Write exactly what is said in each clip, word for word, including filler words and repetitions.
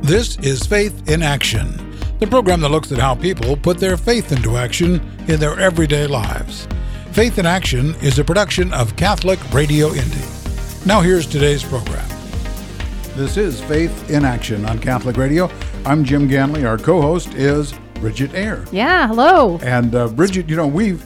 This is Faith in Action, the program that looks at how people put their faith into action in their everyday lives. Faith in Action is a production of Catholic Radio Indy. Now here's today's program. This is Faith in Action on Catholic Radio. I'm Jim Ganley. Our co-host is Bridget Eyre. Yeah, hello. And uh, Bridget, you know, we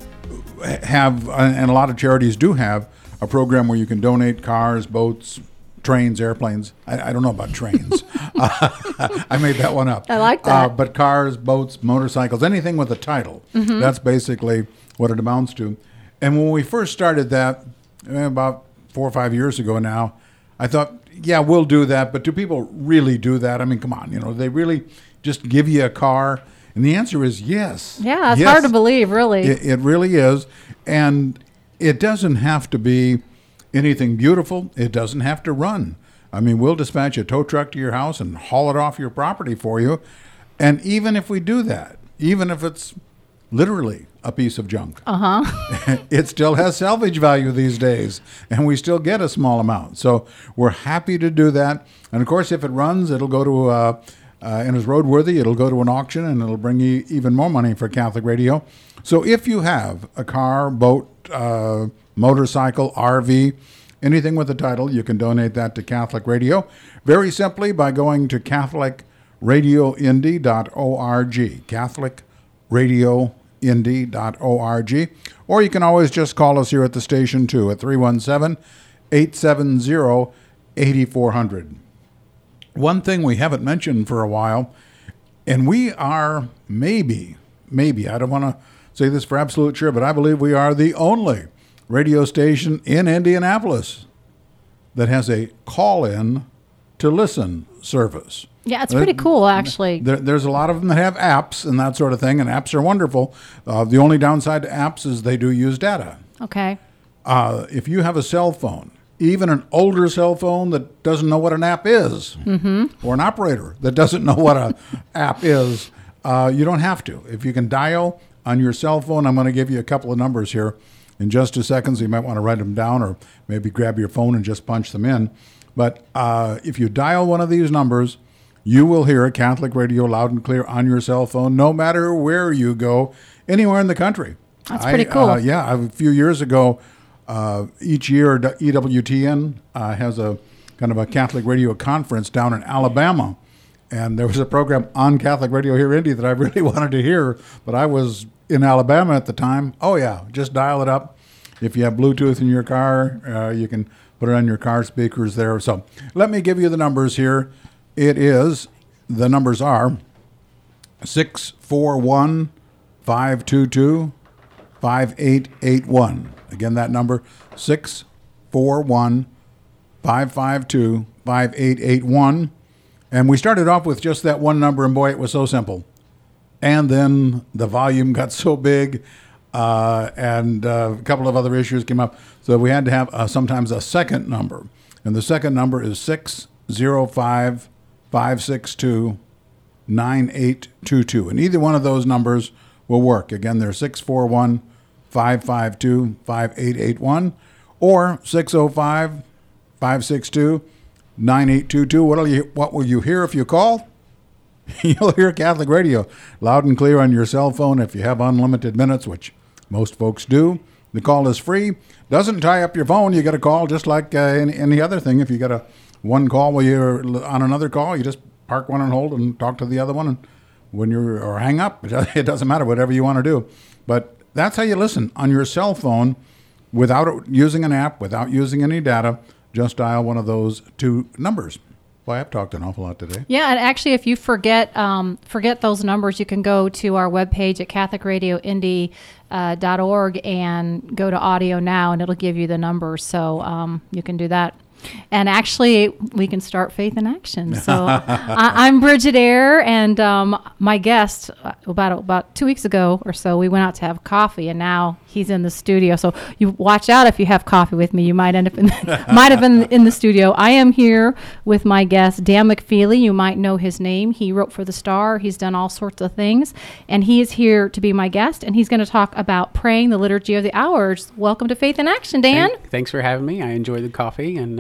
have, and a lot of charities do have, a program where you can donate cars, boats, trains, airplanes. I, I don't know about trains. uh, I made that one up. I like that. Uh, but cars, boats, motorcycles, anything with a title. Mm-hmm. That's basically what it amounts to. And when we first started that, about four or five years ago now, I thought, yeah, we'll do that. But do people really do that? I mean, come on, you know, they really just give you a car? And the answer is yes. Yeah, it's yes. hard to believe, really. It, it really is. And it doesn't have to be anything beautiful. It doesn't have to run. I mean, we'll dispatch a tow truck to your house and haul it off your property for you. And even if we do that, even if it's literally a piece of junk, uh-huh. it still has salvage value these days, and we still get a small amount. So we're happy to do that. And of course, if it runs, it'll go to, uh, uh, and is roadworthy, it'll go to an auction, and it'll bring you even more money for Catholic Radio. So if you have a car, boat, uh, motorcycle, R V, anything with a title, you can donate that to Catholic Radio very simply by going to Catholic Radio Indy dot org, Catholic Radio Indy dot org, or you can always just call us here at the station too at three one seven, eight seven zero, eight four zero zero. One thing we haven't mentioned for a while, and we are maybe, maybe, I don't want to say this for absolute sure, but I believe we are the only radio station in Indianapolis that has a call-in to listen service. Yeah, it's pretty cool, actually. There, there's a lot of them that have apps and that sort of thing, and apps are wonderful. Uh, the only downside to apps is they do use data. Okay. Uh, if you have a cell phone, even an older cell phone that doesn't know what an app is, mm-hmm. or an operator that doesn't know what an app is, uh, you don't have to. If you can dial on your cell phone, I'm going to give you a couple of numbers here in just a second, so you might want to write them down or maybe grab your phone and just punch them in. But uh, if you dial one of these numbers, you will hear a Catholic Radio loud and clear on your cell phone, no matter where you go, anywhere in the country. That's pretty cool. Uh, yeah, a few years ago, uh, each year E W T N uh, has a kind of a Catholic Radio conference down in Alabama. And there was a program on Catholic Radio here in Indy that I really wanted to hear, but I was in Alabama at the time. Oh, yeah, just dial it up. If you have Bluetooth in your car, uh, you can put it on your car speakers there. So let me give you the numbers here. It is, the numbers are six four one, five two two, five eight eight one. Again, that number, six four one, five five two, five eight eight one. And we started off with just that one number, and boy, it was so simple. And then the volume got so big, uh, and uh, a couple of other issues came up. So we had to have uh, sometimes a second number. And the second number is six zero five, five six two, nine eight two two. And either one of those numbers will work. Again, they're six four one, five five two, five eight eight one or six zero five, five six two, nine eight two two. What will you, what will you hear if you call? You'll hear Catholic Radio loud and clear on your cell phone if you have unlimited minutes, which most folks do. The call is free. Doesn't tie up your phone. You get a call just like uh, any, any other thing. If you get a one call while you're on another call, you just park one on hold and talk to the other one. And when you're, or hang up, it doesn't matter, whatever you want to do. But that's how you listen on your cell phone without using an app, without using any data. Just dial one of those two numbers. Well, I've talked an awful lot today. Yeah, and actually, if you forget um, forget those numbers, you can go to our webpage at Catholic Radio Indy dot org and go to Audio Now, and it'll give you the numbers. So um, you can do that. And actually, we can start Faith in Action. So I, I'm Bridget Eyre, and um, my guest, about about two weeks ago or so, we went out to have coffee, and now he's in the studio. So you watch out if you have coffee with me. You might end up in the, might have been in the studio. I am here with my guest, Dan McFeely. You might know his name. He wrote for The Star. He's done all sorts of things, and he is here to be my guest, and he's going to talk about praying the Liturgy of the Hours. Welcome to Faith in Action, Dan. Thank, thanks for having me. I enjoy the coffee, and uh,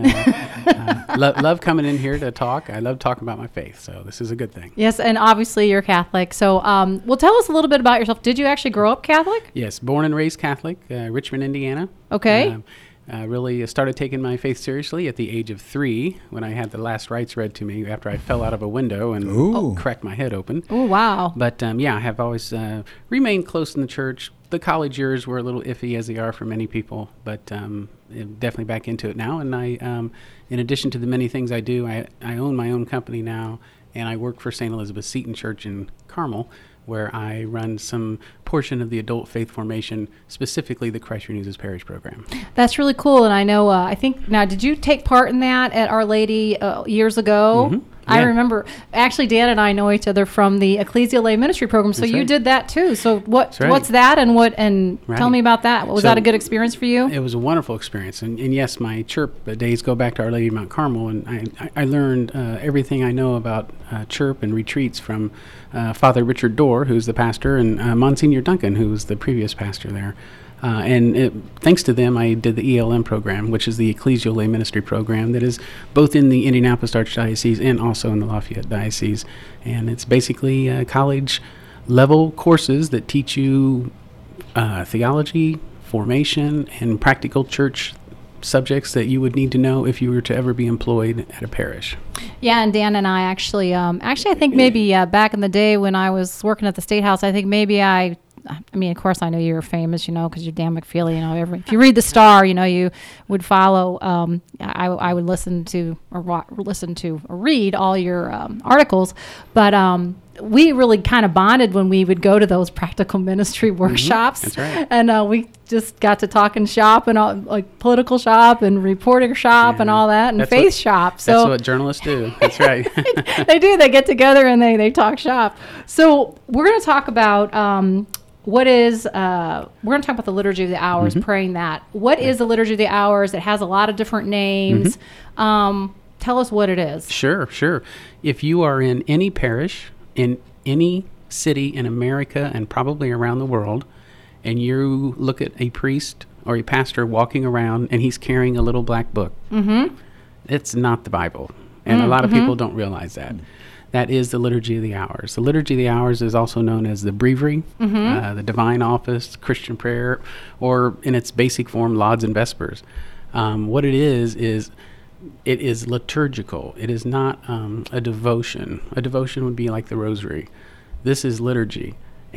uh, lo- love coming in here to talk. I love talking about my faith, so this is a good thing. Yes, and obviously you're Catholic. So, um, well, tell us a little bit about yourself. Did you actually grow up Catholic? Yes, born and raised Catholic, uh, Richmond, Indiana. Okay. Um, I really started taking my faith seriously at the age of three when I had the last rites read to me after I fell out of a window and Ooh. cracked my head open. Oh, wow. But um, yeah, I have always uh, remained close in the church. The college years were a little iffy, as they are for many people, but um, I'm definitely back into it now. And I, um, in addition to the many things I do, I, I own my own company now, and I work for Saint Elizabeth Seton Church in Carmel, where I run some portion of the adult faith formation, specifically the Christ Renews Parish program. That's really cool. And I know, uh, I think, now, did you take part in that at Our Lady uh, years ago? Mm-hmm. I Yeah. remember, actually, Dan and I know each other from the Ecclesia Lay Ministry program, so That's you right. did that too. So what? That's right. What's that, and what? And Right. tell me about that. Was So- that a good experience for you? It was a wonderful experience. And, and yes, my chirp days go back to Our Lady of Mount Carmel, and I, I, I learned uh, everything I know about uh, chirp and retreats from uh, Father Richard Dorr, who's the pastor, and uh, Monsignor Duncan, who was the previous pastor there. Uh, and it, thanks to them, I did the E L M program, which is the Ecclesial Lay Ministry program that is both in the Indianapolis Archdiocese and also in the Lafayette Diocese. And it's basically uh, college-level courses that teach you uh, theology, formation, and practical church subjects that you would need to know if you were to ever be employed at a parish. Yeah, and Dan and I actually, um, actually, I think maybe uh, back in the day when I was working at the State House, I think maybe I, I mean, of course, I know you were famous, you know, because you're Dan McFeely, you know, every, if you read the Star, you know, you would follow, um, I, I would listen to, or wa- listen to, or read all your um, articles, but um, we really kind of bonded when we would go to those practical ministry workshops. That's right. And uh, we just got to talk and shop and all, like political shop and reporter shop Yeah. and all that, and That's faith what- shop. So That's what journalists do. That's right. they do. They get together and they, they talk shop. So we're going to talk about um, what is, uh, we're going to talk about the Liturgy of the Hours, Mm-hmm. praying that. What is the Liturgy of the Hours? It has a lot of different names. Mm-hmm. Um, tell us what it is. Sure, sure. If you are in any parish, in any city in America and probably around the world, and you look at a priest or a pastor walking around and he's carrying a little black book, Mm-hmm. it's not the Bible. And a lot of people don't realize that. That is the Liturgy of the Hours. The Liturgy of the Hours is also known as the Breviary, uh, the Divine Office, Christian Prayer, or in its basic form, Lauds and Vespers. Um, what it is, is it is liturgical. It is not um, a devotion. A devotion would be like the Rosary. This is liturgy.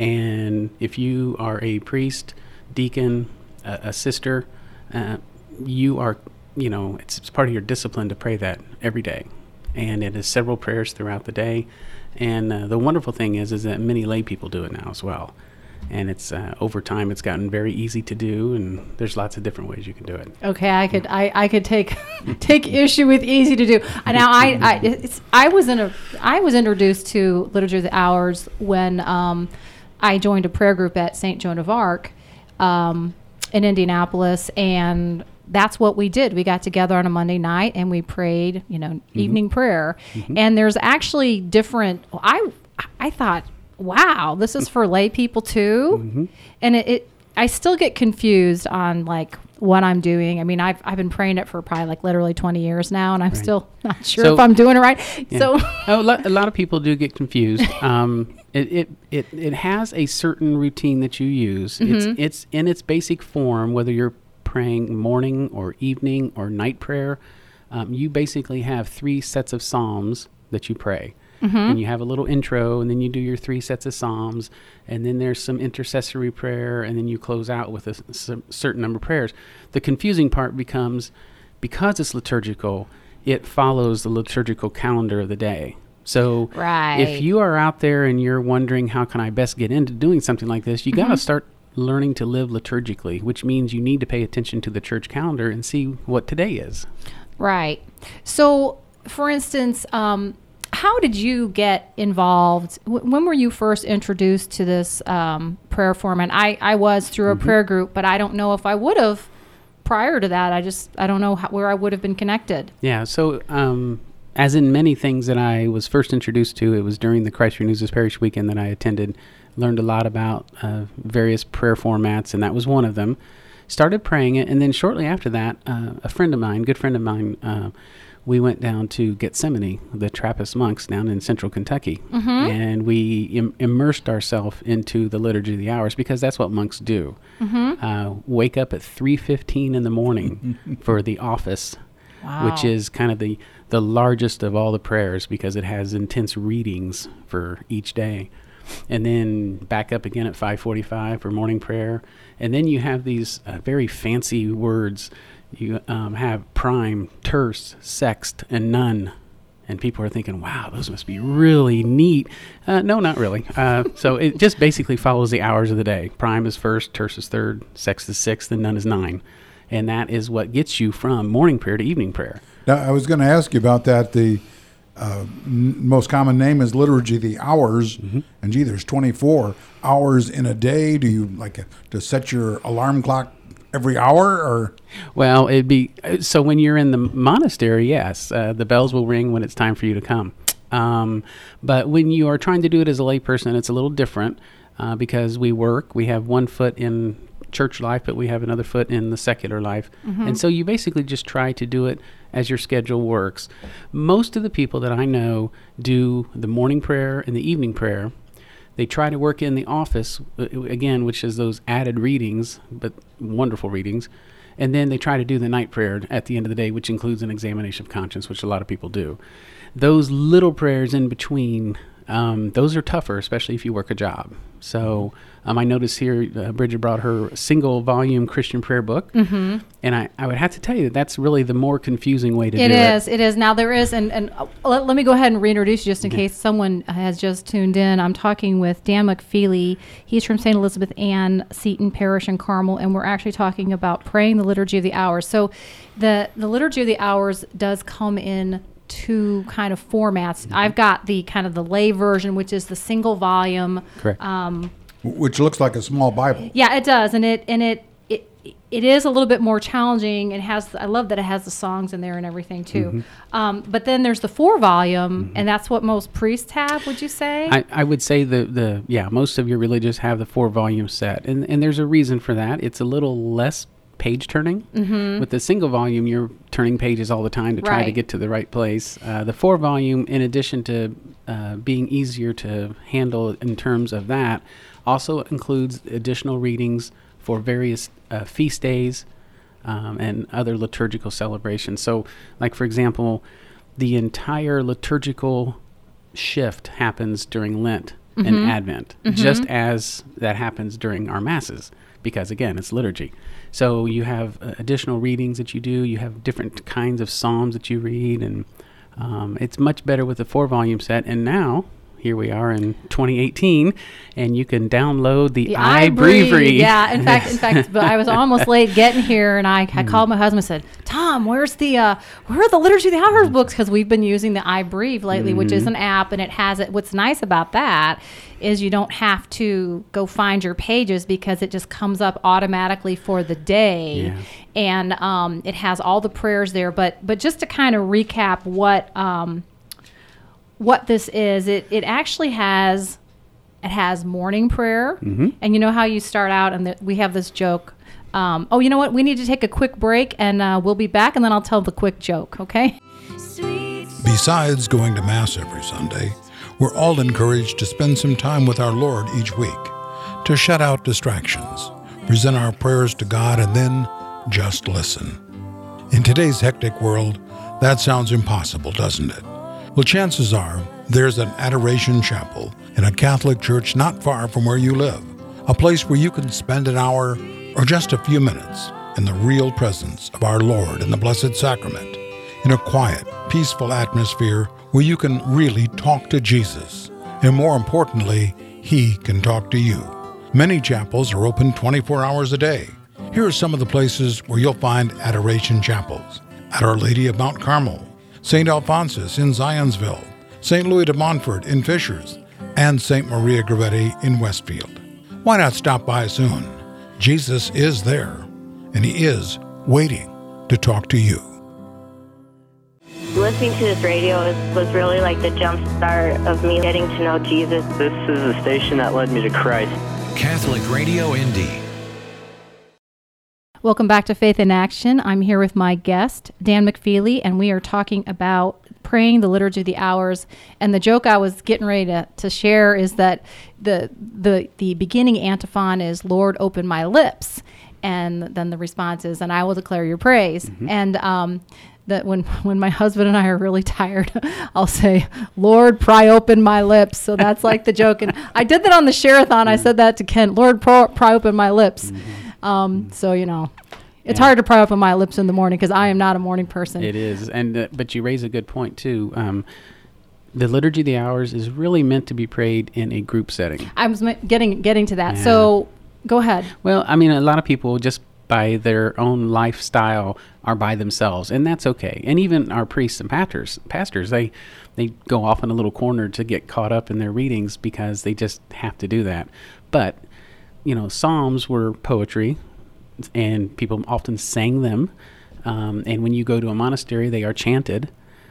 And if you are a priest, deacon, a, a sister, uh, you are, you know, it's, it's part of your discipline to pray that every day. And it is several prayers throughout the day. And uh, the wonderful thing is, is that many lay people do it now as well. And it's uh, over time, it's gotten very easy to do, and there's lots of different ways you can do it. Okay, I could I, I could take take issue with easy to do. Now I I it's, I was in a I was introduced to Liturgy of the Hours when um, I joined a prayer group at Saint Joan of Arc um, in Indianapolis, and that's what we did. We got together on a Monday night and we prayed, you know, mm-hmm. evening prayer. Mm-hmm. And there's actually different. I I thought, wow, this is for lay people too. Mm-hmm. And it, it, I still get confused on like what I'm doing. I mean, I've I've been praying it for probably like literally twenty years now, and I'm right. still not sure so, if I'm doing it right. Yeah. So oh, a, lot, a lot of people do get confused. Um, it, it it it has a certain routine that you use. Mm-hmm. It's it's in its basic form, whether you're praying morning or evening or night prayer. Um, you basically have three sets of psalms that you pray. Mm-hmm. And you have a little intro, and then you do your three sets of psalms, and then there's some intercessory prayer, and then you close out with a s- certain number of prayers. The confusing part becomes, because it's liturgical, it follows the liturgical calendar of the day. So right. if you are out there and you're wondering, how can I best get into doing something like this, you mm-hmm. got to start learning to live liturgically, which means you need to pay attention to the church calendar and see what today is. Right. So, for instance, um, how did you get involved? W- when were you first introduced to this um, prayer format? I, I was through a mm-hmm. prayer group, but I don't know if I would have prior to that. I just, I don't know how, where I would have been connected. Yeah, so um, as in many things that I was first introduced to, it was during the Christ Renews His Parish weekend that I attended, learned a lot about uh, various prayer formats, and that was one of them. started praying it, and then shortly after that, uh, a friend of mine, good friend of mine, uh, we went down to Gethsemane, the Trappist monks down in central Kentucky, Mm-hmm. and we Im- immersed ourselves into the Liturgy of the Hours, because that's what monks do. Mm-hmm. Uh, wake up at three fifteen in the morning for the office, Wow. which is kind of the, the largest of all the prayers, because it has intense readings for each day. And then back up again at five forty-five for morning prayer. And then you have these uh, very fancy words. You um, have prime, terce, sext, and none. And people are thinking, wow, those must be really neat. Uh, no, not really. Uh, so it just basically follows the hours of the day. Prime is first, terce is third, sext is sixth, and none is nine. And that is what gets you from morning prayer to evening prayer. Now, I was going to ask you about that. The uh, n- most common name is Liturgy of the Hours. Mm-hmm. And gee, there's twenty-four hours in a day. Do you like uh, to set your alarm clock every hour, or? Well, it'd be so when you're in the monastery, yes, uh, the bells will ring when it's time for you to come. Um, but when you are trying to do it as a layperson, it's a little different uh, because we work. We have one foot in church life, but we have another foot in the secular life. Mm-hmm. And so you basically just try to do it as your schedule works. Most of the people that I know do the morning prayer and the evening prayer. They try to work in the office, uh, again, which is those added readings, but wonderful readings. And then they try to do the night prayer at the end of the day, which includes an examination of conscience, which a lot of people do. Those little prayers in between, um, those are tougher, especially if you work a job. So um, I noticed here uh, Bridget brought her single volume Christian prayer book. Mm-hmm. And I, I would have to tell you that that's really the more confusing way to It do it. is. It is. Now there is, and, and uh, let, let me go ahead and reintroduce you just in Yeah. case someone has just tuned in. I'm talking with Dan McFeely. He's from Saint Elizabeth Ann Seton Parish in Carmel, and we're actually talking about praying the Liturgy of the Hours. So the, the Liturgy of the Hours does come in two kind of formats. Mm-hmm. I've got the kind of the lay version, which is the single volume. Correct. Um, Which looks like a small Bible. yeah, it does, and it and it it it is a little bit more challenging. It has, I love that it has the songs in there and everything too. Mm-hmm. Um, but then there's the four volume, and that's what most priests have. Would you say? I, I would say the, the yeah, most of your religious have the four volume set, and and there's a reason for that. It's a little less page turning. Mm-hmm. With the single volume, you're turning pages all the time to try to Right. get to the right place. Uh, the four volume, in addition to uh, being easier to handle in terms of that, also includes additional readings for various uh, feast days um, and other liturgical celebrations. So, like for example, the entire liturgical shift happens during Lent Mm-hmm. and Advent, just as that happens during our masses, because again, it's liturgy. So you have uh, additional readings that you do. You have different kinds of psalms that you read, and um, it's much better with the four volume set. And now, here we are in twenty eighteen, and you can download the, The iBreviary. Yeah, in fact, in fact, but I was almost late getting here, and I, I called my husband and said, "Tom, where's the uh, where are the Liturgy of the Hours books?" Because we've been using the iBreeve lately, which is an app, and it has it. What's nice about that is you don't have to go find your pages because it just comes up automatically for the day, Yeah. and um, it has all the prayers there. But but just to kind of recap what. Um, what this is, it, it actually has, it has morning prayer. Mm-hmm. And you know how you start out and the, we have this joke. Um, oh, you know what? We need to take a quick break and uh, we'll be back and then I'll tell the quick joke. Okay. Besides going to Mass every Sunday, we're all encouraged to spend some time with our Lord each week, to shut out distractions, present our prayers to God, and then just listen. In today's hectic world, that sounds impossible, doesn't it? Well, chances are there's an adoration chapel in a Catholic church not far from where you live, a place where you can spend an hour or just a few minutes in the real presence of our Lord in the Blessed Sacrament, in a quiet, peaceful atmosphere where you can really talk to Jesus, and more importantly, He can talk to you. Many chapels are open twenty-four hours a day. Here are some of the places where you'll find adoration chapels: at Our Lady of Mount Carmel, Saint Alphonsus in Zionsville, Saint Louis de Montfort in Fishers, and Saint Maria Goretti in Westfield. Why not stop by soon? Jesus is there, and He is waiting to talk to you. Listening to this radio was, was really like the jump start of me getting to know Jesus. This is the station that led me to Christ. Catholic Radio Indy. Welcome back to Faith in Action. I'm here with my guest, Dan McFeely, and we are talking about praying the Liturgy of the Hours. And the joke I was getting ready to, to share is that the, the, the beginning antiphon is, Lord, open my lips. And then the response is, and I will declare your praise. Mm-hmm. And um, that when, when my husband and I are really tired, I'll say, Lord, pry open my lips. So that's like the joke. And I did that on the Share-a-thon. I said that to Kent, Lord, pry, pry open my lips. Mm-hmm. Um, so, you know, it's yeah. hard to pry open my lips in the morning because I am not a morning person. It is. And uh, but you raise a good point, too. Um, the Liturgy of the Hours is really meant to be prayed in a group setting. I was getting getting to that. Yeah. So go ahead. Well, I mean, a lot of people just by their own lifestyle are by themselves, and that's okay. And even our priests and pastors, pastors, they they go off in a little corner to get caught up in their readings because they just have to do that. But, you know, Psalms were poetry, and people often sang them. Um, and when you go to a monastery, they are chanted.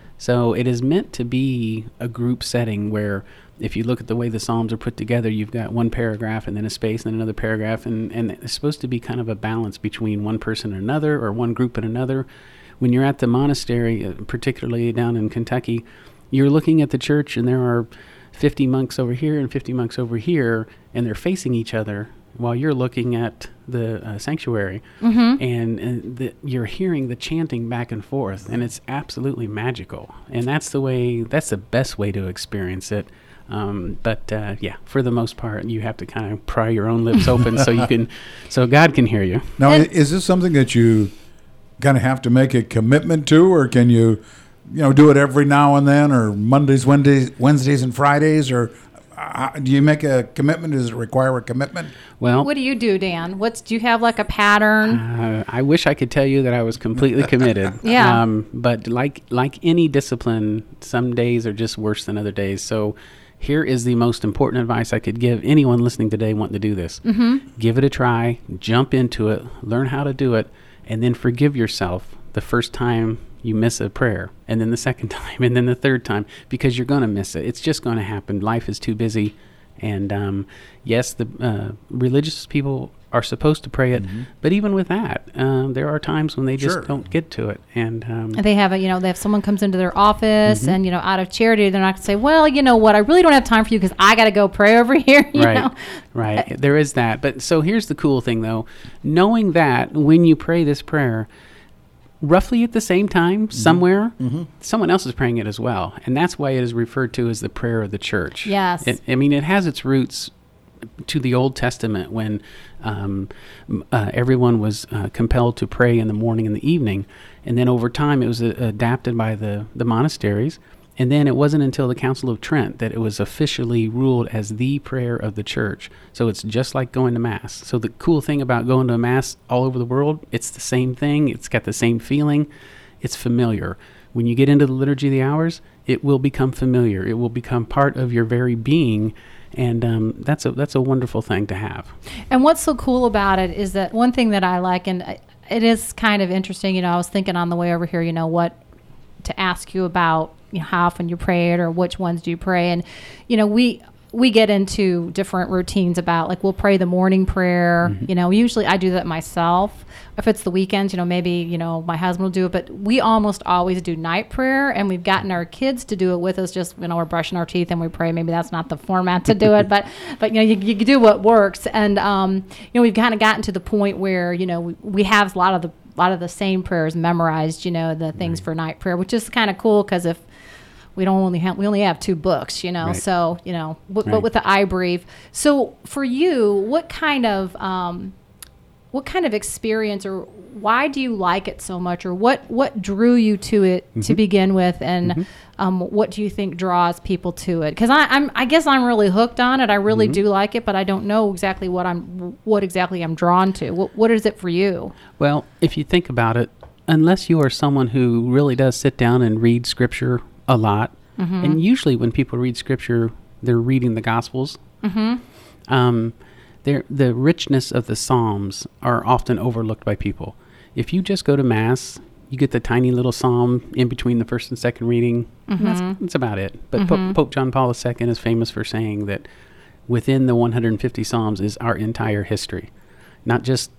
So it is meant to be a group setting where if you look at the way the Psalms are put together, you've got one paragraph and then a space and then another paragraph. And, and it's supposed to be kind of a balance between one person and another or one group and another. When you're at the monastery, uh, particularly down in Kentucky, you're looking at the church and there are fifty monks over here and fifty monks over here, and they're facing each other while you're looking at the uh, sanctuary, mm-hmm. and, and the, you're hearing the chanting back and forth, and it's absolutely magical. And that's the way, that's the best way to experience it. Um, but uh, yeah, for the most part, you have to kind of pry your own lips open so you can, so God can hear you. Now, and is this something that you kind of have to make a commitment to, or can you, you know, do it every now and then, or Mondays, Wednesdays, Wednesdays, and Fridays, or Uh, do you make a commitment? Does it require a commitment? Well, what do you do, Dan? What's do you have like a pattern? Uh, I wish I could tell you that I was completely committed. Yeah. Um, but like like any discipline, some days are just worse than other days. So here is the most important advice I could give anyone listening today wanting to do this. Mm-hmm. Give it a try. Jump into it. Learn how to do it. And then forgive yourself the first time you miss a prayer, and then the second time, and then the third time, because you're going to miss it. It's just going to happen. Life is too busy. And um, yes, the uh, religious people are supposed to pray it, mm-hmm. but even with that, um, there are times when they just sure. don't get to it. And um, they have a, you know, they have someone comes into their office, mm-hmm. and you know, out of charity, they're not going to say, well, you know what, I really don't have time for you because I got to go pray over here. You right, know? right. There is that. But so here's the cool thing, though, knowing that when you pray this prayer, roughly at the same time, mm-hmm. somewhere, mm-hmm. someone else is praying it as well. And that's why it is referred to as the prayer of the church. Yes. It, I mean, it has its roots to the Old Testament when um, uh, everyone was uh, compelled to pray in the morning and the evening. And then over time, it was uh, adapted by the, the monasteries. And then it wasn't until the Council of Trent that it was officially ruled as the prayer of the church. So it's just like going to Mass. So the cool thing about going to a Mass all over the world, it's the same thing. It's got the same feeling. It's familiar. When you get into the Liturgy of the Hours, it will become familiar. It will become part of your very being. And um, that's a that's a wonderful thing to have. And what's so cool about it is that one thing that I like, and it is kind of interesting, you know, I was thinking on the way over here, you know, what to ask you about, you know, how often you pray it or which ones do you pray. And, you know, we we get into different routines about, like, we'll pray the morning prayer. Mm-hmm. You know, usually I do that myself. If it's the weekends, you know, maybe, you know, my husband will do it. But we almost always do night prayer, and we've gotten our kids to do it with us. Just, you know, we're brushing our teeth and we pray. Maybe that's not the format to do it. But, but you know, you, you do what works. And, um, you know, we've kind of gotten to the point where, you know, we, we have a lot of the a lot of the same prayers memorized, you know, the things right. for night prayer, which is kind of cool because if we don't only have, we only have two books, you know, right. so, you know, w- right. but with the iBrief. So for you, what kind of, um, what kind of experience, or why do you like it so much, or what, what drew you to it mm-hmm. to begin with? And, mm-hmm. um, what do you think draws people to it? Cause I, I'm, I guess I'm really hooked on it. I really mm-hmm. do like it, but I don't know exactly what I'm, what exactly I'm drawn to. What, what is it for you? Well, if you think about it, unless you are someone who really does sit down and read scripture a lot, mm-hmm. and usually when people read scripture, they're reading the Gospels. Mm-hmm. Um, the richness of the Psalms are often overlooked by people. If you just go to Mass, you get the tiny little psalm in between the first and second reading. Mm-hmm. That's, that's about it. But mm-hmm. Pope, Pope John Paul the Second is famous for saying that within the one hundred fifty Psalms is our entire history, not just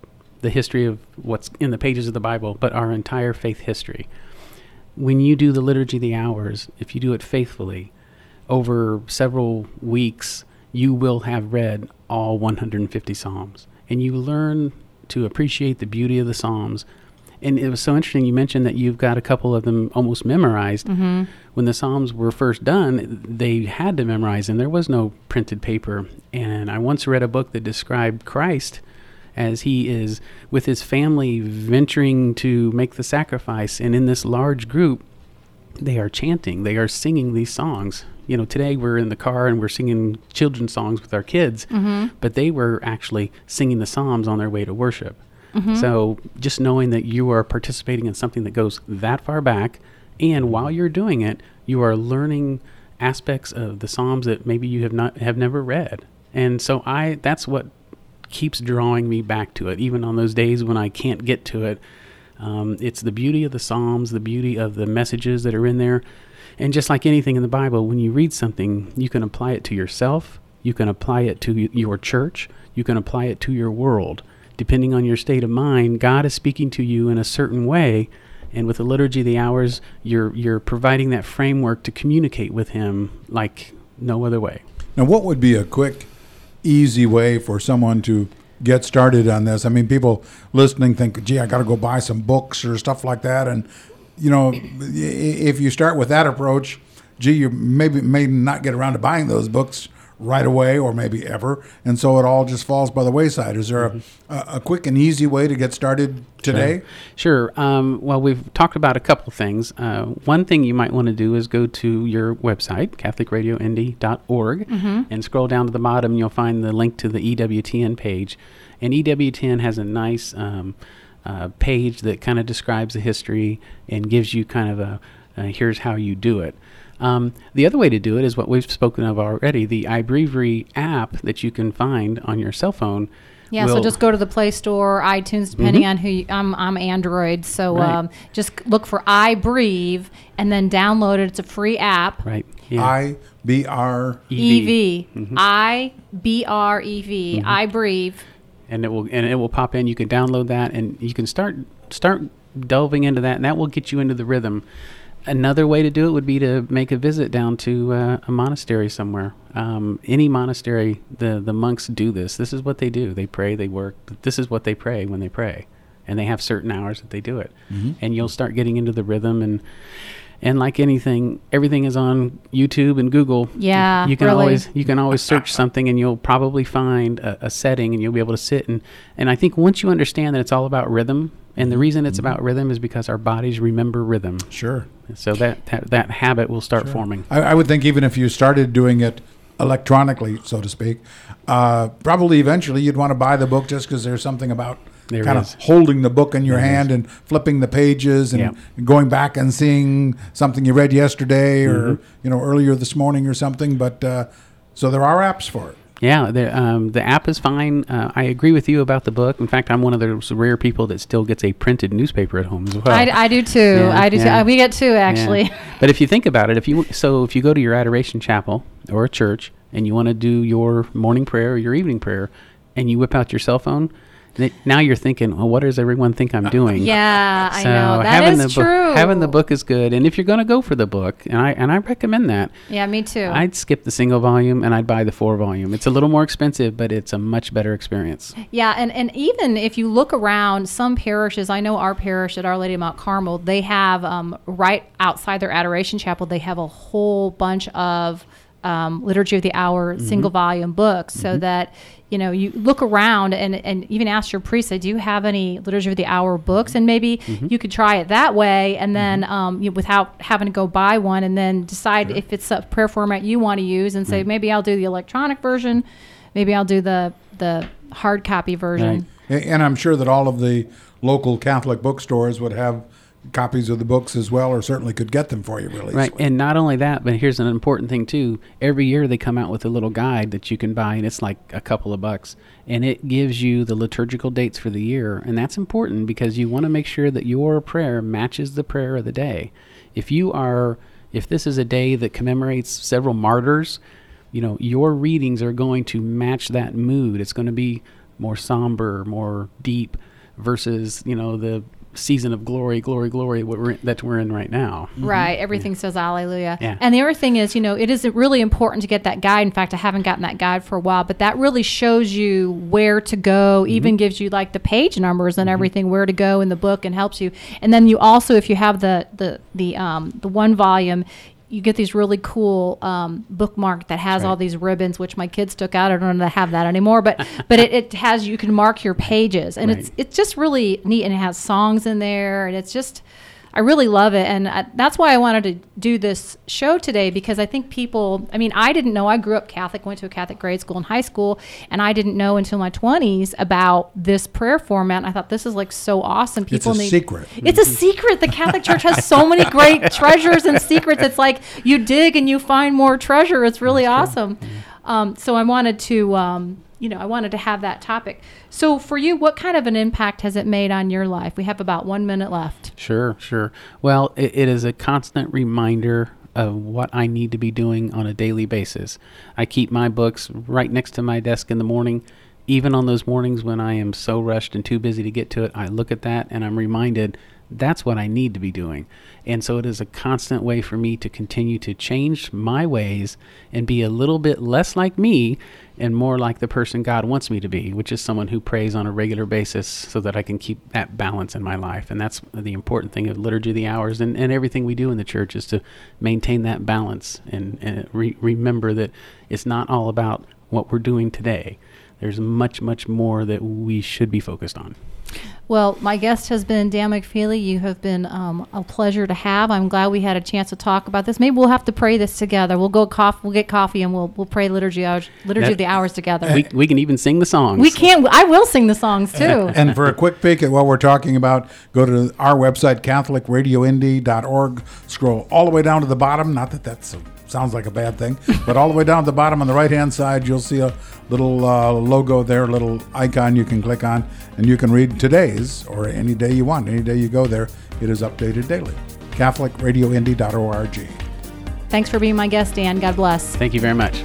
the history of what's in the pages of the Bible, but our entire faith history. When you do the Liturgy of the Hours, if you do it faithfully, over several weeks, you will have read all one hundred fifty Psalms. And you learn to appreciate the beauty of the Psalms. And it was so interesting, you mentioned that you've got a couple of them almost memorized. Mm-hmm. When the Psalms were first done, they had to memorize them. There was no printed paper. And I once read a book that described Christ as he is with his family venturing to make the sacrifice. And in this large group, they are chanting, they are singing these songs. You know, today we're in the car and we're singing children's songs with our kids, Mm-hmm. but they were actually singing the Psalms on their way to worship. Mm-hmm. So just knowing that you are participating in something that goes that far back, and while you're doing it, you are learning aspects of the Psalms that maybe you have not have never read. And so I that's what keeps drawing me back to it, even on those days when I can't get to it. Um, it's the beauty of the Psalms, the beauty of the messages that are in there. And just like anything in the Bible, when you read something, you can apply it to yourself, you can apply it to y- your church, you can apply it to your world. Depending on your state of mind, God is speaking to you in a certain way. And with the Liturgy of the Hours, you're you're providing that framework to communicate with him like no other way. Now, what would be a quick, easy way for someone to get started on this? I mean, people listening think, gee, I got to go buy some books or stuff like that. And, you know, if you start with that approach, gee, you maybe may not get around to buying those books right away or maybe ever. And so it all just falls by the wayside. Is there mm-hmm. a, a quick and easy way to get started today? Sure. sure. Um, well, we've talked about a couple of things. Uh, one thing you might want to do is go to your website, catholic radio indy dot org, Mm-hmm. and scroll down to the bottom and you'll find the link to the E W T N page. And E W T N has a nice um, uh, page that kind of describes the history and gives you kind of a, uh, here's how you do it. Um, the other way to do it is what we've spoken of already, the iBreviary app that you can find on your cell phone. Yeah, will, so just go to the Play Store, iTunes, depending Mm-hmm. on who you, I'm, I'm Android, so Right. um, just look for iBreathe and then download it. It's a free app. Right. Yeah. I B R E V. Mhm. I B R E V. Mhm. iBreathe. and it will and it will pop in. You can download that, and you can start start delving into that, and that will get you into the rhythm. Another way to do it would be to make a visit down to uh, a monastery somewhere. Um, any monastery, the the monks do this. This is what they do. They pray, they work. But this is what they pray when they pray, and they have certain hours that they do it. Mm-hmm. And you'll start getting into the rhythm, and and like anything, everything is on YouTube and Google. Yeah, you can really. always you can always search something, and you'll probably find a, a setting, and you'll be able to sit and and I think once you understand that it's all about rhythm. And the reason it's about rhythm is because our bodies remember rhythm. Sure. So that that, that habit will start Sure. forming. I, I would think even if you started doing it electronically, so to speak, uh, probably eventually you'd want to buy the book just because there's something about There kind is. of holding the book in your There hand and flipping the pages and Yeah. going back and seeing something you read yesterday or Mhm. you know earlier this morning or something. But uh, so there are apps for it. Yeah, the um, the app is fine. Uh, I agree with you about the book. In fact, I'm one of those rare people that still gets a printed newspaper at home as well. I, I do too. Yeah, I do too. yeah. Uh, we get two actually. Yeah. But if you think about it, if you so if you go to your adoration chapel or a church and you want to do your morning prayer or your evening prayer, and you whip out your cell phone, th- now you're thinking, well, what does everyone think I'm doing? Yeah, I So know. That having is the book, true. having the book is good, and if you're going to go for the book, and I and I recommend that, Yeah, me too. I'd skip the single volume and I'd buy the four volume. It's a little more expensive, but it's a much better experience. Yeah, and, and even if you look around some parishes, I know our parish at Our Lady of Mount Carmel, they have um, right outside their adoration chapel, they have a whole bunch of um, Liturgy of the Hour Mm-hmm. single volume books, so that you know you look around and, and even ask your priest, say, do you have any Liturgy of the Hour books? And maybe Mm-hmm. you could try it that way, and then um, you, without having to go buy one, and then decide if it's a prayer format you want to use, and say maybe I'll do the electronic version, maybe I'll do the the hard copy version. Right. A- And I'm sure that all of the local Catholic bookstores would have copies of the books as well, or certainly could get them for you really Right, easily. and not only that, but here's an important thing too. Every year they come out with a little guide that you can buy, and it's like a couple of bucks, and it gives you the liturgical dates for the year, and that's important because you want to make sure that your prayer matches the prayer of the day. If you are, if this is a day that commemorates several martyrs, you know, your readings are going to match that mood. It's going to be more somber, more deep. versus, you know, the season of glory, glory, glory what we're, that we're in right now. Right. Everything yeah. says hallelujah. Yeah. And the other thing is, you know, it is really important to get that guide. In fact, I haven't gotten that guide for a while, but that really shows you where to go, mm-hmm. even gives you like the page numbers and mm-hmm. everything, where to go in the book, and helps you. And then you also, if you have the, the, the, um, the one volume, you get these really cool um, bookmark that has right. all these ribbons, which my kids took out. I don't know if they have that anymore, but but it, it has, you can mark your pages, and right. it's it's just really neat, and it has songs in there, and it's just, I really love it, and I, that's why I wanted to do this show today, because I think people, I mean, I didn't know, I grew up Catholic, went to a Catholic grade school and high school, and I didn't know until my twenties about this prayer format, and I thought, this is like so awesome. People it's a need, secret. It's a secret. The Catholic Church has so many great treasures and secrets. It's like you dig and you find more treasure. It's really That's awesome. Um, so I wanted to, um, you know, I wanted to have that topic. So for you, what kind of an impact has it made on your life? We have about one minute left. Sure, sure. Well, it, it is a constant reminder of what I need to be doing on a daily basis. I keep my books right next to my desk in the morning. Even on those mornings when I am so rushed and too busy to get to it, I look at that and I'm reminded that's what I need to be doing. And so it is a constant way for me to continue to change my ways and be a little bit less like me and more like the person God wants me to be, which is someone who prays on a regular basis so that I can keep that balance in my life. And that's the important thing of Liturgy of the Hours, and, and everything we do in the church is to maintain that balance and, and re- remember that it's not all about what we're doing today. There's much, much more that we should be focused on. Well, my guest has been Dan McFeely. You have been um, a pleasure to have. I'm glad we had a chance to talk about this. Maybe we'll have to pray this together. We'll go coffee. We'll get coffee and we'll we'll pray liturgy hours, liturgy that, of the hours together. We we can even sing the songs. We can. I will sing the songs too. And for a quick peek at what we're talking about, go to our website, Catholic Radio Indy dot org. Scroll all the way down to the bottom. Not that that's a, sounds like a bad thing, but all the way down at the bottom on the right-hand side, you'll see a little uh, logo there, little icon you can click on, and you can read today's, or any day you want. Any day you go there, it is updated daily. Catholic Radio Indy dot org. Thanks for being my guest, Dan. God bless. Thank you very much.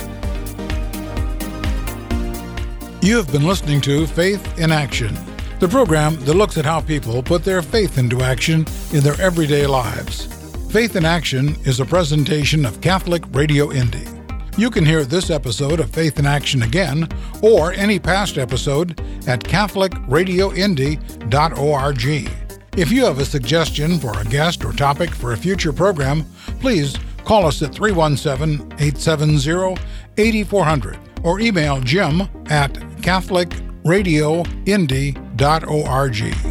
You have been listening to Faith in Action, the program that looks at how people put their faith into action in their everyday lives. Faith in Action is a presentation of Catholic Radio Indy. You can hear this episode of Faith in Action again, or any past episode, at Catholic Radio Indy dot org. If you have a suggestion for a guest or topic for a future program, please call us at three one seven, eight seven zero, eight four zero zero or email Jim at Catholic Radio Indy dot org.